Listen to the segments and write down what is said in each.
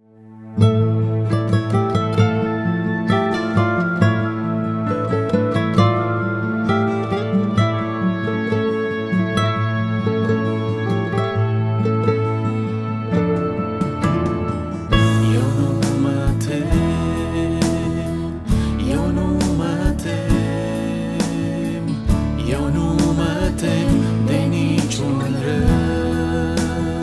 Eu nu mă tem de niciun rău.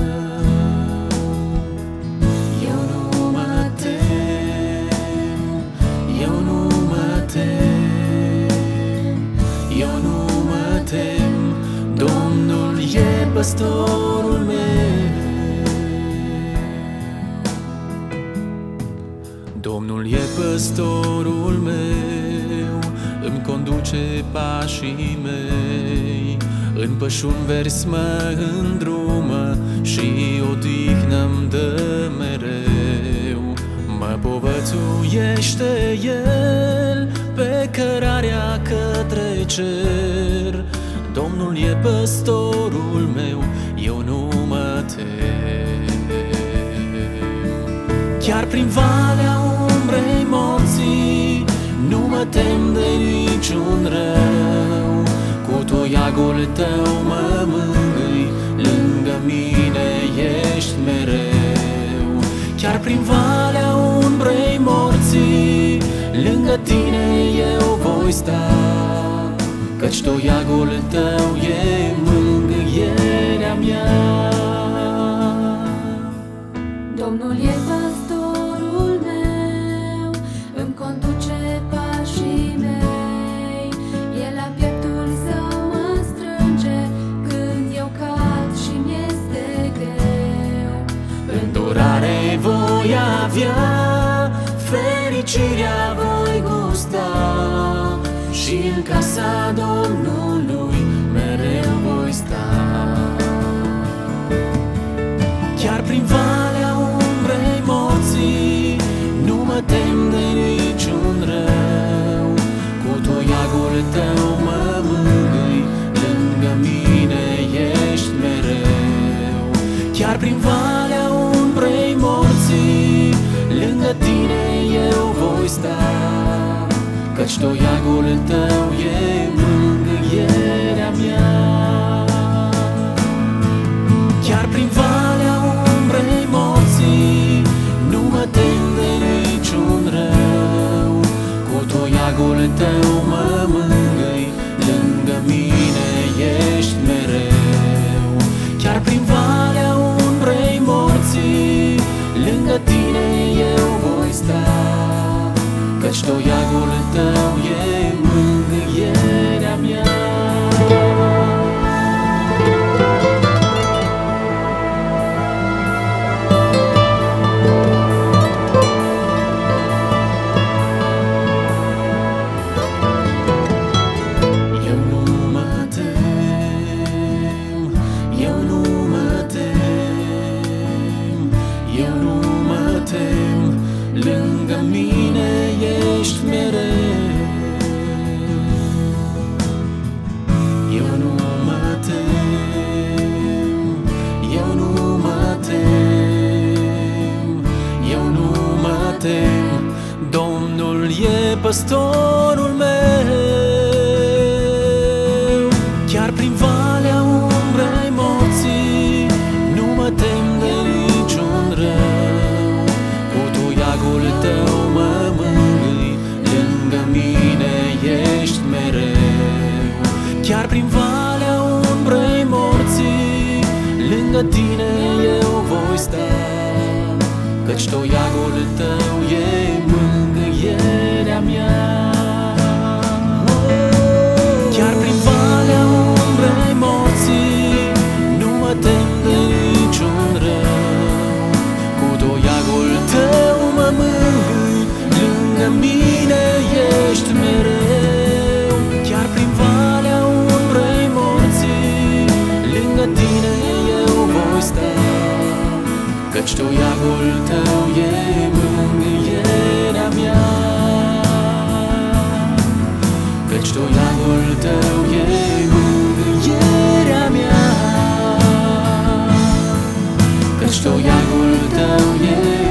Eu nu mă tem, eu nu mă tem, eu nu mă tem. Domnul e păstorul meu. Domnul e păstorul meu, îmi conduce pașii mei, în pășuni verzi mă îndrumă și odihnă-mi dă mereu. Mă povățuiește El pe cărarea către cer. Domnul e păstorul meu, eu nu mă tem. Chiar prin valea umbrei morții nu mă tem de niciun rău. Cu toiagul tău mă mângâi, lângă mine ești mereu. Chiar prin valea umbrei morții, lângă tine eu voi sta, căci toiagul tău e mângâierea mea. Domnul e păstorul meu, îmi conduce pașii mei. El la pieptul său mă strânge când eu cad și mi-este greu. Îndurare voi avea, fericirea voi gusta, și în casa Domnului mereu voi sta. Chiar prin valea umbrei morții nu mă tem de niciun rău. Cu toiagul tău mă mângâi, lângă mine ești mereu. Chiar prin valea umbrei morții, lângă tine eu voi sta, căci toiagul tău e mângâierea mea. Chiar prin valea umbrei morții nu mă tem de niciun rău. Cu toiagul tău mă mângâi, lângă mine ești mereu. Chiar prin valea umbrei morții, lângă tine eu voi sta, căci toiagul tău e mângâierea mea. Eu nu mă tem, lângă mine ești mereu. Eu nu mă tem, eu nu mă tem, eu nu mă tem. Domnul e păstorul meu. Chiar prin valea umbrei morții nu mă tem de niciun rău. Cu toiagul tău mă mângâi, lângă mine ești mereu. Chiar prin valea umbrei morții, lângă tine eu voi sta, căci toiagul tău e mângâierea mea. Chiar prin valea umbrei morții nu mă tem de niciun rău. Cu toiagul tău mă mângâi, lângă mine ești mereu. Chiar prin valea umbrei morții, lângă tine eu voi sta, căci toiagul tău e mângâierea mea. Căci toiagul tău e mângâierea mea. Căci toiagul tău e